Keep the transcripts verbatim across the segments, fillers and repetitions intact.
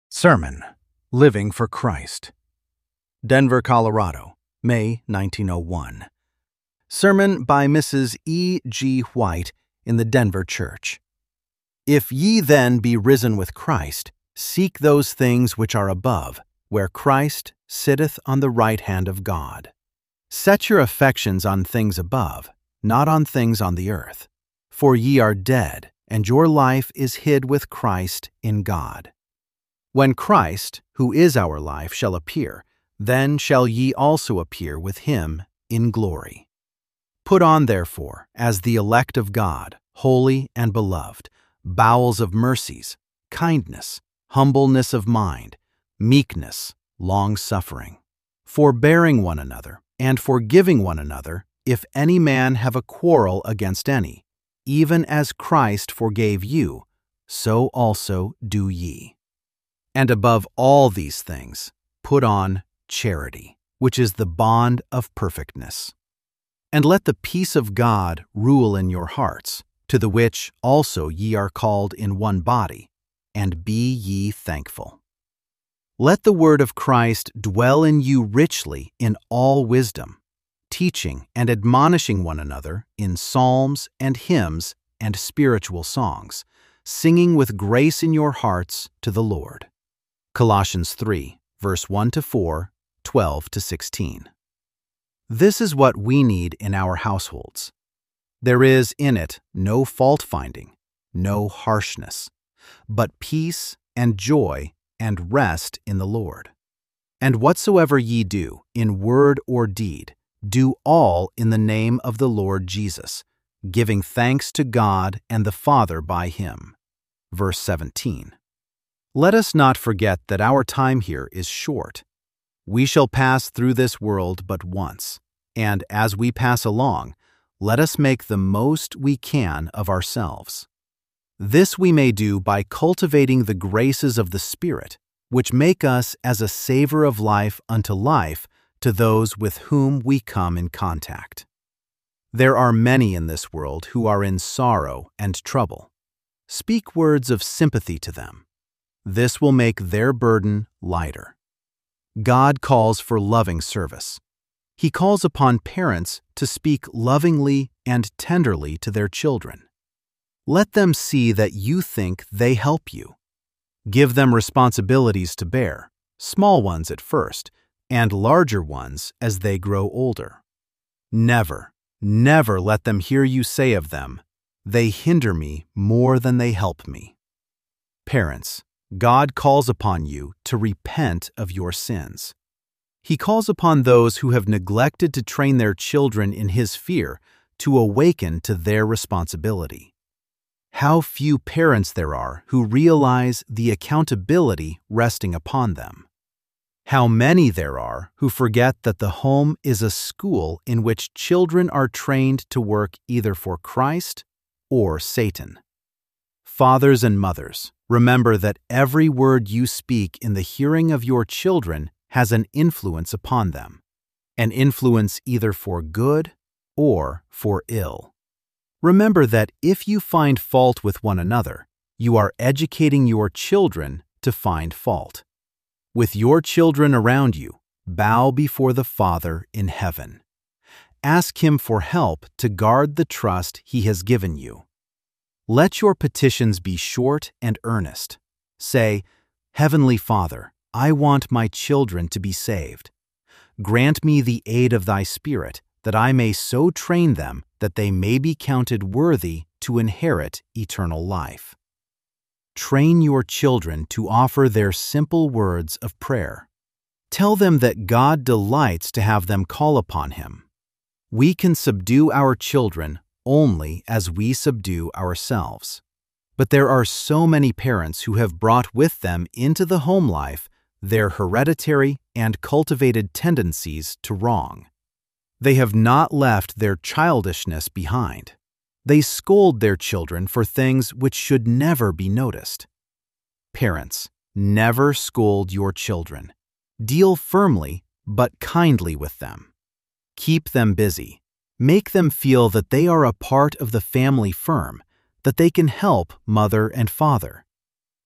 Sermon, Living for Christ. Denver, Colorado, May nineteen oh one. Sermon by Missus E G White in the Denver Church. If ye then be risen with Christ, seek those things which are above, where Christ sitteth on the right hand of God. Set your affections on things above, not on things on the earth. For ye are dead, and your life is hid with Christ in God. When Christ, who is our life, shall appear, then shall ye also appear with him in glory. Put on, therefore, as the elect of God, holy and beloved, bowels of mercies, kindness, humbleness of mind, meekness, long-suffering, forbearing one another, and forgiving one another, if any man have a quarrel against any, even as Christ forgave you, so also do ye. And above all these things, put on charity, which is the bond of perfectness. And let the peace of God rule in your hearts, to the which also ye are called in one body, and be ye thankful. Let the word of Christ dwell in you richly in all wisdom, teaching and admonishing one another in psalms and hymns and spiritual songs, singing with grace in your hearts to the Lord. Colossians three, verse one to four, twelve to sixteen. This is what we need in our households. There is in it no fault-finding, no harshness, but peace and joy and rest in the Lord. And whatsoever ye do, in word or deed, do all in the name of the Lord Jesus, giving thanks to God and the Father by him. Verse seventeen. Let us not forget that our time here is short. We shall pass through this world but once, and as we pass along, let us make the most we can of ourselves. This we may do by cultivating the graces of the Spirit, which make us as a savor of life unto life to those with whom we come in contact. There are many in this world who are in sorrow and trouble. Speak words of sympathy to them. This will make their burden lighter. God calls for loving service. He calls upon parents to speak lovingly and tenderly to their children. Let them see that you think they help you. Give them responsibilities to bear, small ones at first, and larger ones as they grow older. Never, never let them hear you say of them, "They hinder me more than they help me." Parents, God calls upon you to repent of your sins. He calls upon those who have neglected to train their children in His fear to awaken to their responsibility. How few parents there are who realize the accountability resting upon them. How many there are who forget that the home is a school in which children are trained to work either for Christ or Satan. Fathers and mothers, remember that every word you speak in the hearing of your children has an influence upon them, an influence either for good or for ill. Remember that if you find fault with one another, you are educating your children to find fault. With your children around you, bow before the Father in heaven. Ask Him for help to guard the trust He has given you. Let your petitions be short and earnest. Say, "Heavenly Father, I want my children to be saved. Grant me the aid of Thy Spirit, that I may so train them that they may be counted worthy to inherit eternal life." Train your children to offer their simple words of prayer. Tell them that God delights to have them call upon Him. We can subdue our children only as we subdue ourselves. But there are so many parents who have brought with them into the home life their hereditary and cultivated tendencies to wrong. They have not left their childishness behind. They scold their children for things which should never be noticed. Parents, never scold your children. Deal firmly but kindly with them. Keep them busy. Make them feel that they are a part of the family firm, that they can help mother and father.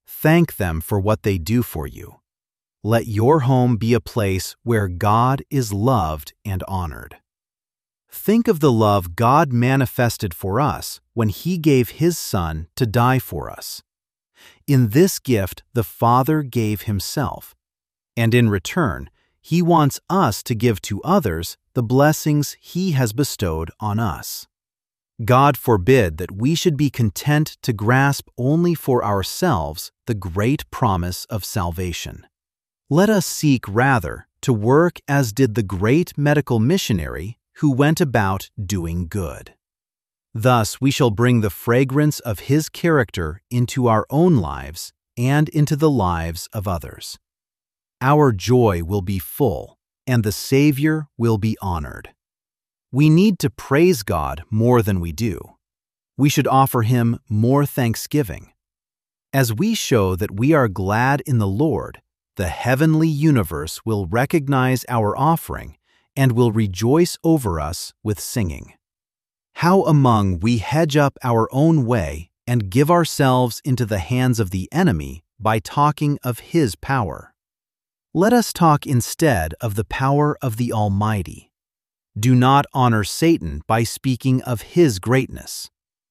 Thank them for what they do for you. Let your home be a place where God is loved and honored. Think of the love God manifested for us when He gave His Son to die for us. In this gift, the Father gave Himself, and in return, He wants us to give to others the blessings He has bestowed on us. God forbid that we should be content to grasp only for ourselves the great promise of salvation. Let us seek rather to work as did the great medical missionary who went about doing good. Thus we shall bring the fragrance of His character into our own lives and into the lives of others. Our joy will be full, and the Savior will be honored. We need to praise God more than we do. We should offer Him more thanksgiving. As we show that we are glad in the Lord, the heavenly universe will recognize our offering and will rejoice over us with singing. How among we hedge up our own way and give ourselves into the hands of the enemy by talking of his power. Let us talk instead of the power of the Almighty. Do not honor Satan by speaking of his greatness.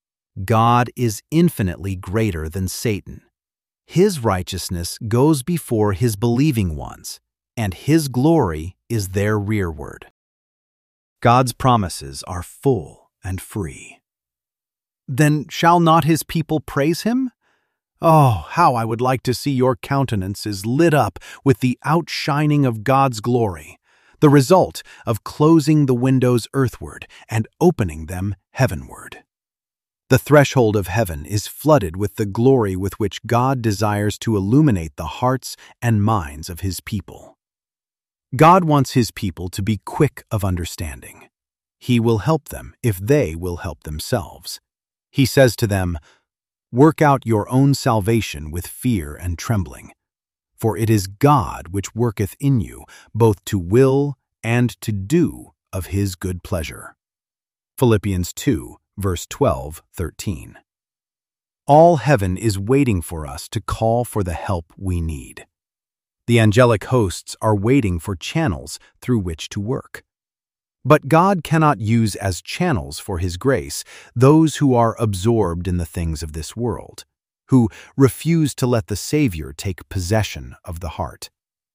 God is infinitely greater than Satan. His righteousness goes before his believing ones, and his glory is their rearward. God's promises are full and free. Then shall not his people praise him? Oh, how I would like to see your countenances lit up with the outshining of God's glory, the result of closing the windows earthward and opening them heavenward. The threshold of heaven is flooded with the glory with which God desires to illuminate the hearts and minds of his people. God wants his people to be quick of understanding. He will help them if they will help themselves. He says to them, "Work out your own salvation with fear and trembling, for it is God which worketh in you both to will and to do of his good pleasure." Philippians two, verse twelve, thirteen. All heaven is waiting for us to call for the help we need. The angelic hosts are waiting for channels through which to work. But God cannot use as channels for his grace those who are absorbed in the things of this world, who refuse to let the Savior take possession of the heart.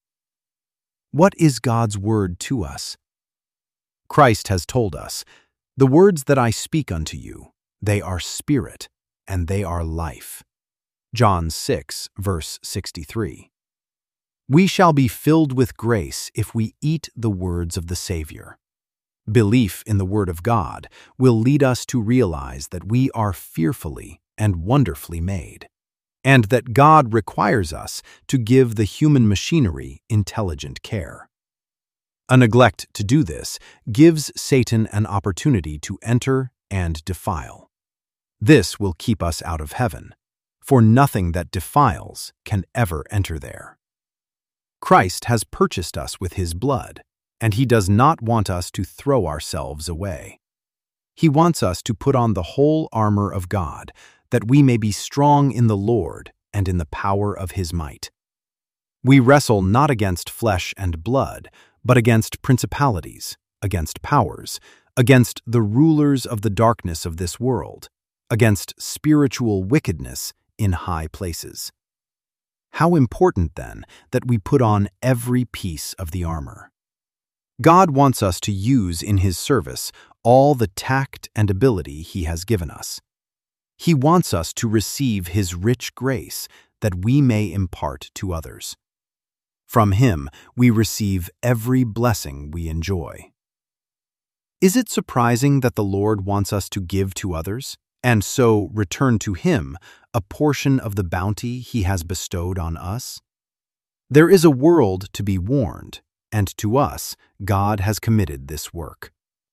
What is God's word to us? Christ has told us, "The words that I speak unto you, they are spirit, and they are life." John six, verse sixty-three. We shall be filled with grace if we eat the words of the Savior. Belief in the Word of God will lead us to realize that we are fearfully and wonderfully made, and that God requires us to give the human machinery intelligent care. A neglect to do this gives Satan an opportunity to enter and defile. This will keep us out of heaven, for nothing that defiles can ever enter there. Christ has purchased us with his blood, and he does not want us to throw ourselves away. He wants us to put on the whole armor of God, that we may be strong in the Lord and in the power of his might. We wrestle not against flesh and blood, but against principalities, against powers, against the rulers of the darkness of this world, against spiritual wickedness in high places. How important, then, that we put on every piece of the armor. God wants us to use in his service all the tact and ability he has given us. He wants us to receive his rich grace that we may impart to others. From him we receive every blessing we enjoy. Is it surprising that the Lord wants us to give to others, and so return to him a portion of the bounty he has bestowed on us? There is a world to be warned, and to us God has committed this work.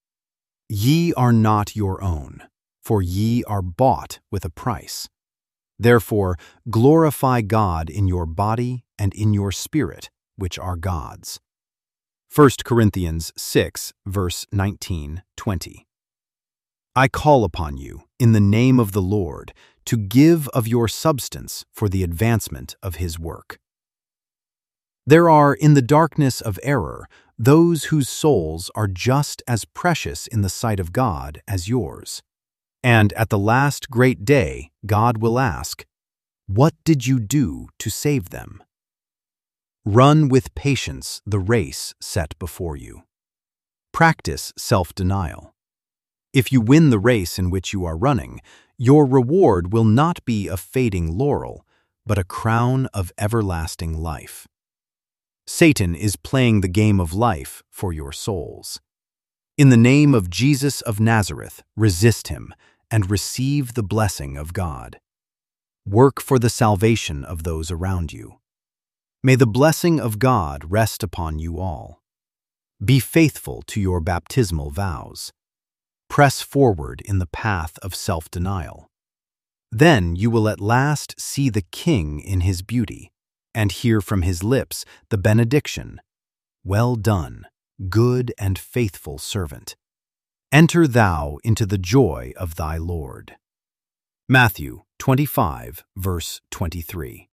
Ye are not your own, for ye are bought with a price. Therefore glorify God in your body and in your spirit, which are God's. First Corinthians six, verse nineteen, twenty. I call upon you, in the name of the Lord, to give of your substance for the advancement of his work. There are, in the darkness of error, those whose souls are just as precious in the sight of God as yours. And at the last great day, God will ask, "What did you do to save them?" Run with patience the race set before you. Practice self-denial. If you win the race in which you are running, your reward will not be a fading laurel, but a crown of everlasting life. Satan is playing the game of life for your souls. In the name of Jesus of Nazareth, resist him and receive the blessing of God. Work for the salvation of those around you. May the blessing of God rest upon you all. Be faithful to your baptismal vows. Press forward in the path of self-denial. Then you will at last see the King in his beauty, and hear from his lips the benediction, "Well done, good and faithful servant. Enter thou into the joy of thy Lord." Matthew twenty-five, verse twenty-three.